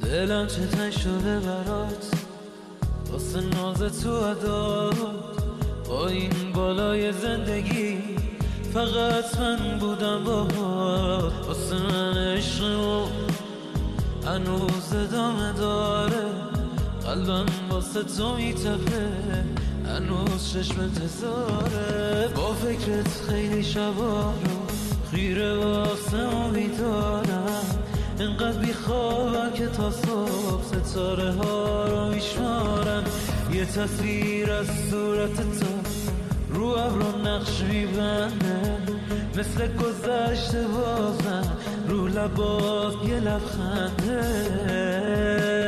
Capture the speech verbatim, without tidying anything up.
دلم چه تنگ شده برات واسه ناز تو عداد با این بالای زندگی فقط من بودم باهات واسه من عشقمون هنوز ادامه داره قلبم واسه تو میتپه هنوز چشم انتظاره با فکرت خیلی شبا رو خیره واسه امیدارم انقدر بیخوابم که تا صبح ستاره ها رو میشمارم یه تصویر از صورت تو رو ابرو نقش میبنده مثل گذشته بازم رو لبات یه لبخنده